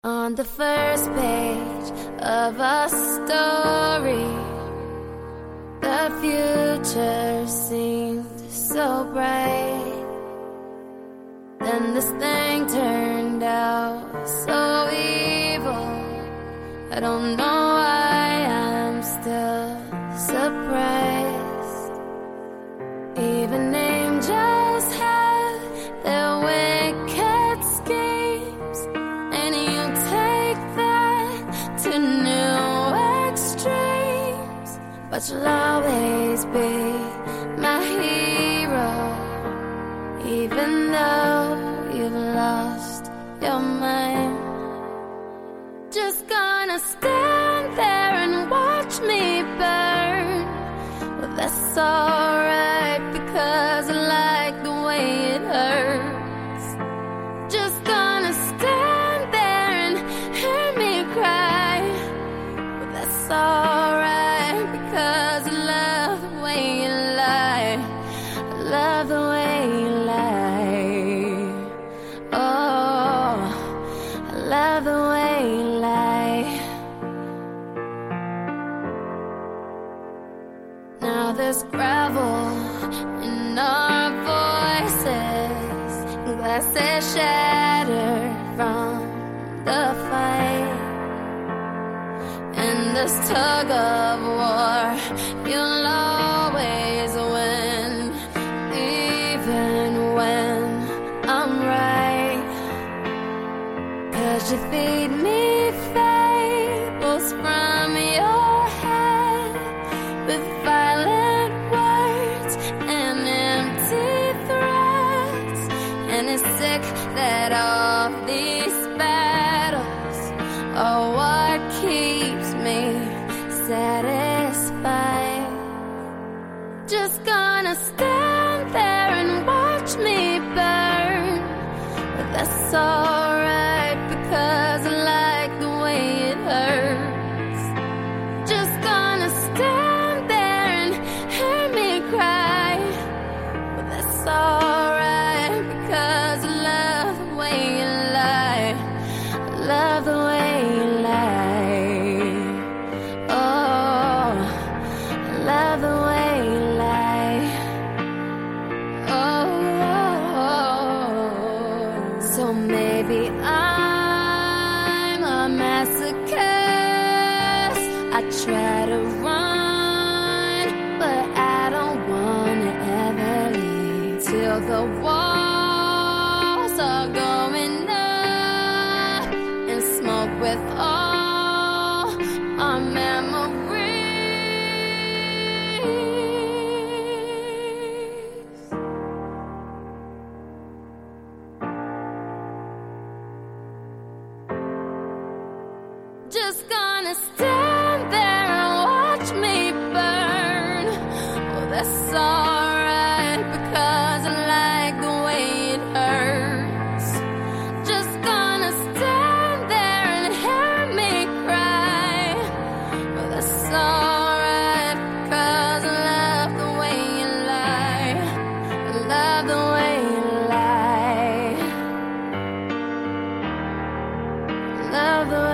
On the first page of a story, the future seemed so bright. Then this thing turned out so evil. I don't know why I'm still surprised. Even angels have their wicked schemes, and you take that to new extremes. But you'll always be my hero, even though you've lost your mind. Just gonna stand there and watch me burn. Well, that's alright, because I like the way it hurts. Just gonna stand there and hear me cry. Well, that's alright, because I love the way you lie. I love the way you lie. Oh, I love the way you lie. Now there's gravel in our voices, glasses shattered from the fight. In this tug of war, you'll always win, even when I'm right. 'Cause you feed me fables from your head, with violent words and empty threats. And it's sick that all these battles are what keeps me satisfied. Just gonna stand there and watch me burn. But that's alright, because I like the way it hurts. Just gonna stand there and hear me cry. But that's alright, because I love the way you lie. I love the way you lie. Oh, I love the way you lie. Oh, so maybe I'm a masochist. I try to run, but I don't wanna ever leave till the walls are going up and smoke with all our memories. Just gonna stand there and watch me burn. Well, that's alright, because I like the way it hurts. Just gonna stand there and hear me cry. Well, that's alright, because I love the way you lie. I love the way you lie. I love the way